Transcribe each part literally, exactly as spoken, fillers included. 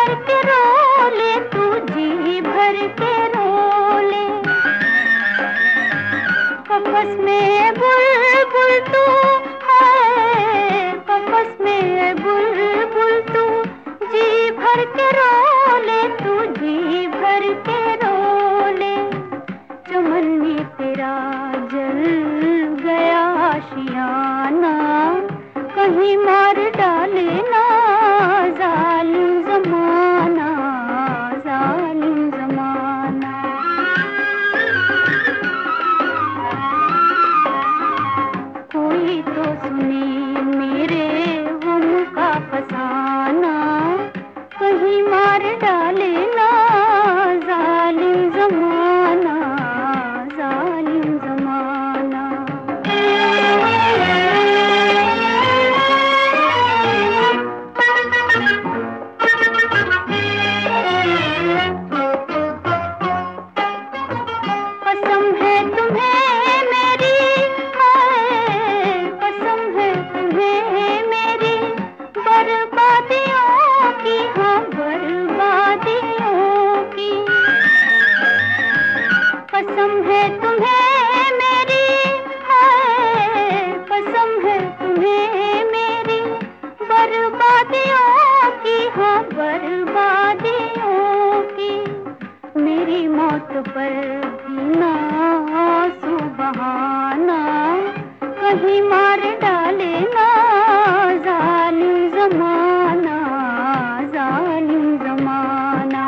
भर के रो ले, तू जी भर के रो ले। कपस में बुलबुल तू है, कपस में बुलबुल तू जी भर के रो ले, तू जी भर के रो ले। चमन में तेरा जल गया आशियाना, कहीं मार डाले ना जालिम ज़माना, जालिम ज़माना। कोई तो सुने मेरे गम का फसाना, कहीं मार डाले ना जालिम ज़माना, जालिम ज़माना। कसम है तुम्हें मेरी, कसम है तुम्हें मेरी, बर्बादियों की, हाँ बर्बादियों की। कसम है तुम्हें मेरी, कसम है तुम्हें मेरी, बर्बादियों की, हाँ बर्बादियों की। मेरी मौत पर भी ना आंसू बहाना, कहीं मार डाले ना जालिम ज़माना, जालिम ज़माना।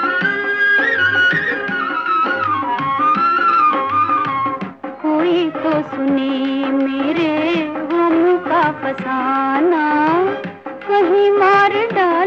कोई तो सुने मेरे गम का फसाना, कहीं मार डाले